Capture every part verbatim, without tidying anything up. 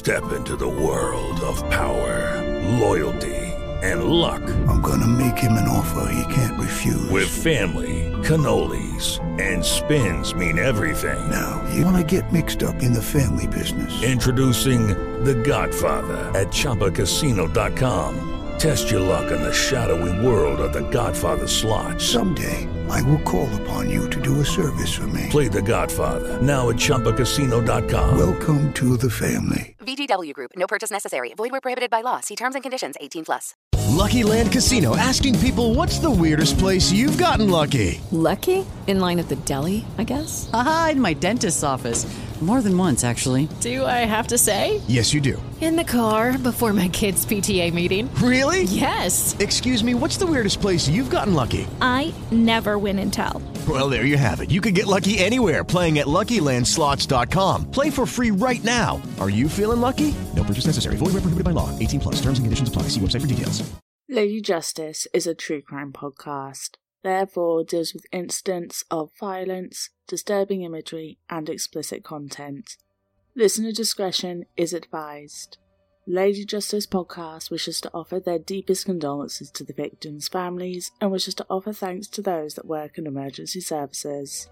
Step into the world of power, loyalty, and luck. I'm gonna make him an offer he can't refuse. With family, cannolis, and spins mean everything. Now, you wanna get mixed up in the family business. Introducing The Godfather at Chumba Casino dot com. Test your luck in the shadowy world of The Godfather slot. Someday, I will call upon you to do a service for me. Play The Godfather, now at Chumba Casino dot com. Welcome to the family. V G W Group. No purchase necessary. Void where prohibited by law. See terms and conditions. eighteen plus. Lucky Land Casino, asking people, what's the weirdest place you've gotten lucky? Lucky? In line at the deli, I guess? Aha, in my dentist's office. More than once, actually. Do I have to say? Yes, you do. In the car before my kids' P T A meeting. Really? Yes. Excuse me, what's the weirdest place you've gotten lucky? I never win and tell. Well, there you have it. You can get lucky anywhere, playing at Lucky Land Slots dot com. Play for free right now. Are you feeling lucky? No purchase necessary. Void where prohibited by law. eighteen plus. Terms and conditions apply. See website for details. Lady Justice is a true crime podcast, therefore deals with incidents of violence, disturbing imagery, and explicit content. Listener discretion is advised. Lady Justice podcast wishes to offer their deepest condolences to the victims' families and wishes to offer thanks to those that work in emergency services.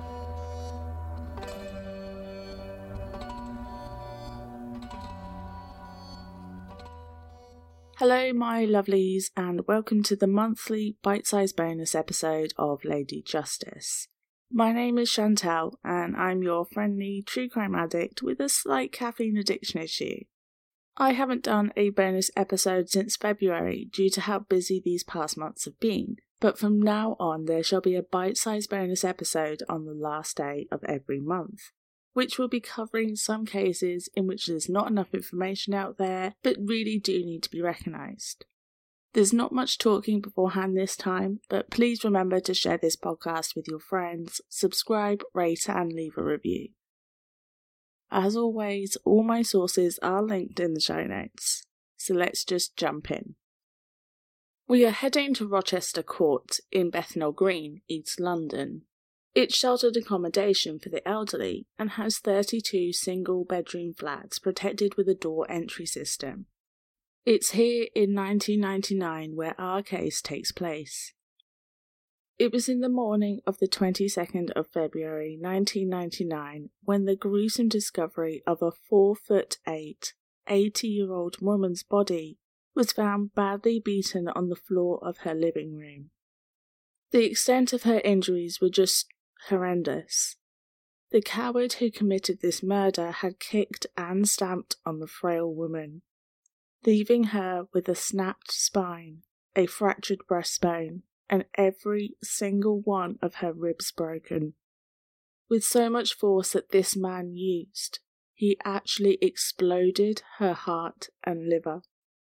Hello my lovelies and welcome to the monthly bite-sized bonus episode of Lady Justice. My name is Chantal and I'm your friendly true crime addict with a slight caffeine addiction issue. I haven't done a bonus episode since February due to how busy these past months have been, but from now on there shall be a bite-sized bonus episode on the last day of every month, which will be covering some cases in which there's not enough information out there, but really do need to be recognised. There's not much talking beforehand this time, but please remember to share this podcast with your friends, subscribe, rate and leave a review. As always, all my sources are linked in the show notes, so let's just jump in. We are heading to Rochester Court in Bethnal Green, East London. It's sheltered accommodation for the elderly and has thirty-two single-bedroom flats protected with a door entry system. It's here in nineteen ninety-nine where our case takes place. It was in the morning of the twenty-second of February nineteen ninety-nine when the gruesome discovery of a four foot eight, eighty-year-old woman's body was found badly beaten on the floor of her living room. The extent of her injuries were just horrendous. The coward who committed this murder had kicked and stamped on the frail woman, leaving her with a snapped spine, a fractured breastbone, and every single one of her ribs broken. With so much force that this man used, he actually exploded her heart and liver.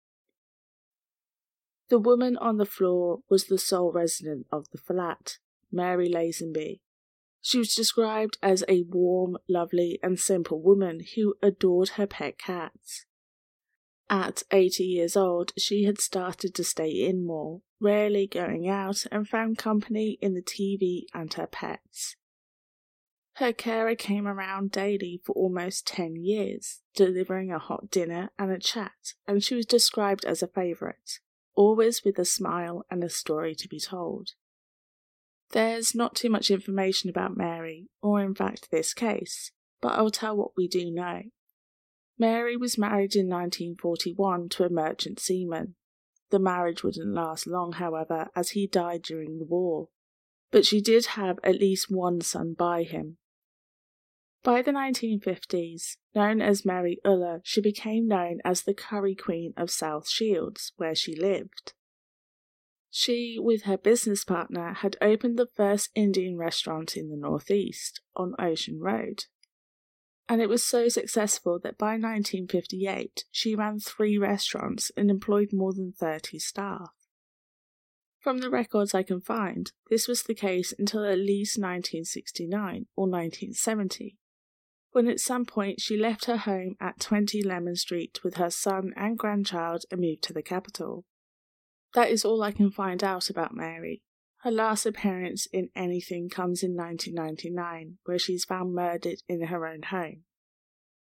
The woman on the floor was the sole resident of the flat, Mary Lazenby. She was described as a warm, lovely and simple woman who adored her pet cats. At eighty years old, she had started to stay in more, rarely going out, and found company in the T V and her pets. Her carer came around daily for almost ten years, delivering a hot dinner and a chat, and she was described as a favourite, always with a smile and a story to be told. There's not too much information about Mary, or in fact this case, but I'll tell what we do know. Mary was married in nineteen forty-one to a merchant seaman. The marriage wouldn't last long, however, as he died during the war, but she did have at least one son by him. By the nineteen fifties, known as Mary Uller, she became known as the Curry Queen of South Shields, where she lived. She, with her business partner, had opened the first Indian restaurant in the northeast, on Ocean Road. And it was so successful that by nineteen fifty-eight, she ran three restaurants and employed more than thirty staff. From the records I can find, this was the case until at least nineteen sixty-nine or nineteen seventy, when at some point she left her home at twenty Lemon Street with her son and grandchild and moved to the capital. That is all I can find out about Mary. Her last appearance in anything comes in nineteen ninety-nine, where she's found murdered in her own home.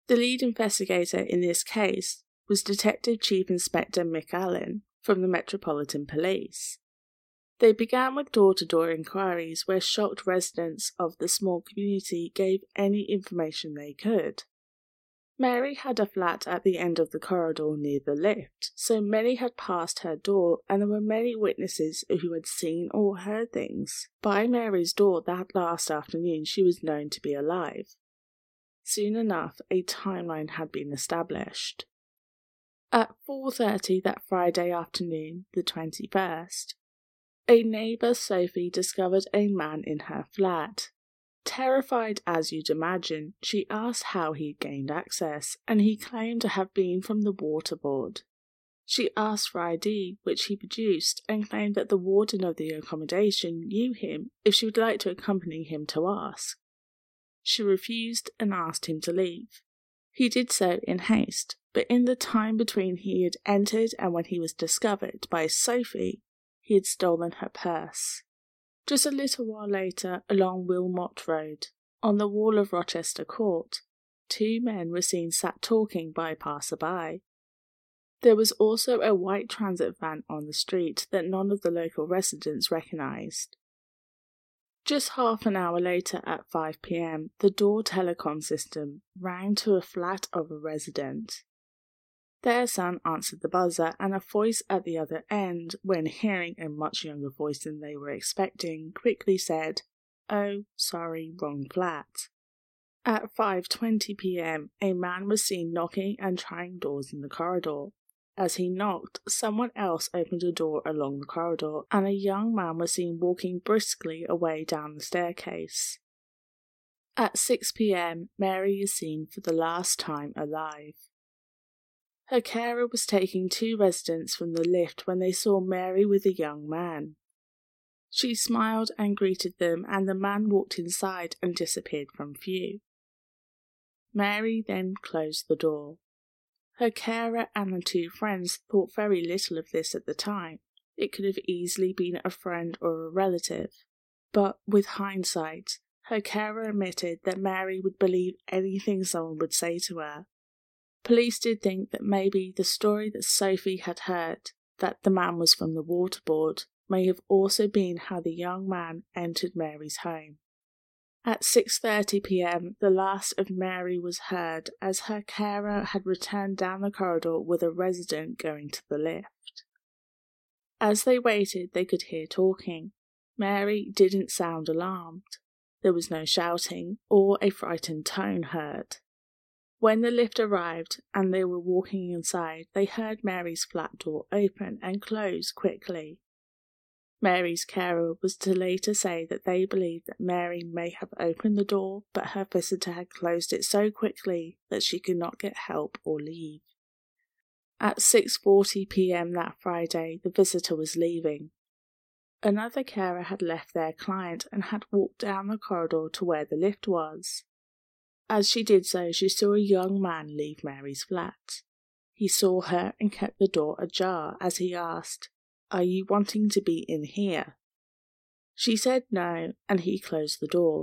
The lead investigator in this case was Detective Chief Inspector Mick Allen from the Metropolitan Police. They began with door-to-door inquiries where shocked residents of the small community gave any information they could. Mary had a flat at the end of the corridor near the lift, so many had passed her door and there were many witnesses who had seen or heard things. By Mary's door that last afternoon she was known to be alive. Soon enough, a timeline had been established. At four thirty that Friday afternoon, the twenty-first, a neighbour, Sophie, discovered a man in her flat. Terrified as you'd imagine, she asked how he'd gained access, and he claimed to have been from the water board. She asked for I D, which he produced, and claimed that the warden of the accommodation knew him if she would like to accompany him to ask. She refused and asked him to leave. He did so in haste, but in the time between he had entered and when he was discovered by Sophie, he had stolen her purse. Just a little while later, along Wilmot Road, on the wall of Rochester Court, two men were seen sat talking by a passer-by. There was also a white transit van on the street that none of the local residents recognised. Just half an hour later at five p m, the door telecom system rang to a flat of a resident. Their son answered the buzzer, and a voice at the other end, when hearing a much younger voice than they were expecting, quickly said, "Oh, sorry, wrong flat." At five twenty p m, a man was seen knocking and trying doors in the corridor. As he knocked, someone else opened a door along the corridor, and a young man was seen walking briskly away down the staircase. At six p m, Mary is seen for the last time alive. Her carer was taking two residents from the lift when they saw Mary with a young man. She smiled and greeted them, and the man walked inside and disappeared from view. Mary then closed the door. Her carer and the two friends thought very little of this at the time. It could have easily been a friend or a relative. But with hindsight, her carer admitted that Mary would believe anything someone would say to her. Police did think that maybe the story that Sophie had heard, that the man was from the water board, may have also been how the young man entered Mary's home. At six thirty p m, the last of Mary was heard as her carer had returned down the corridor with a resident going to the lift. As they waited, they could hear talking. Mary didn't sound alarmed. There was no shouting or a frightened tone heard. When the lift arrived and they were walking inside, they heard Mary's flat door open and close quickly. Mary's carer was to later say that they believed that Mary may have opened the door, but her visitor had closed it so quickly that she could not get help or leave. At six forty p m that Friday, the visitor was leaving. Another carer had left their client and had walked down the corridor to where the lift was. As she did so, she saw a young man leave Mary's flat. He saw her and kept the door ajar as he asked, "Are you wanting to be in here?" She said no, and he closed the door.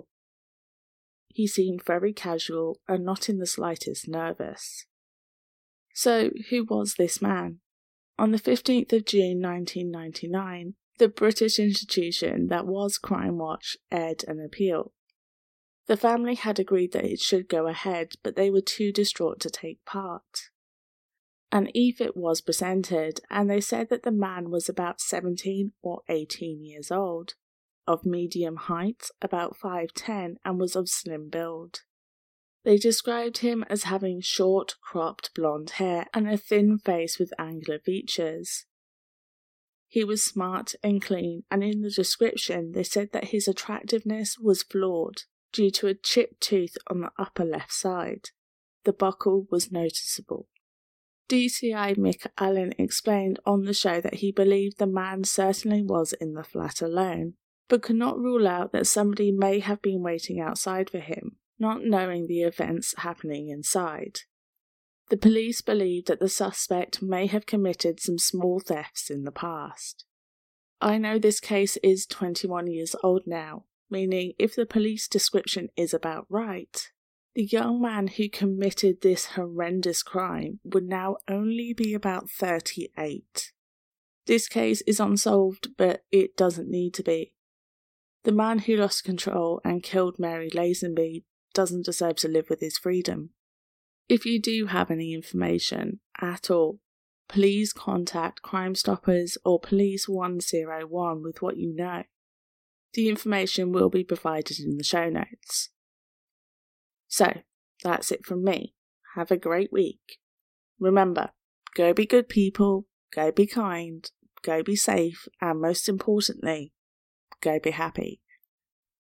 He seemed very casual and not in the slightest nervous. So, who was this man? On the fifteenth of June nineteen ninety-nine, the British institution that was Crime Watch aired an appeal. The family had agreed that it should go ahead, but they were too distraught to take part. An E F I T was presented, and they said that the man was about seventeen or eighteen years old, of medium height, about five ten, and was of slim build. They described him as having short, cropped blonde hair and a thin face with angular features. He was smart and clean, and in the description they said that his attractiveness was flawed due to a chipped tooth on the upper left side. The buckle was noticeable. D C I Mick Allen explained on the show that he believed the man certainly was in the flat alone, but could not rule out that somebody may have been waiting outside for him, not knowing the events happening inside. The police believed that the suspect may have committed some small thefts in the past. I know this case is twenty-one years old now, meaning if the police description is about right, The young man who committed this horrendous crime would now only be about thirty-eight. This case is unsolved, but it doesn't need to be. The man who lost control and killed Mary Lazenby doesn't deserve to live with his freedom. If you do have any information at all, please contact Crime Stoppers or Police one oh one with what you know. The information will be provided in the show notes. So, that's it from me. Have a great week. Remember, go be good people, go be kind, go be safe, and most importantly, go be happy.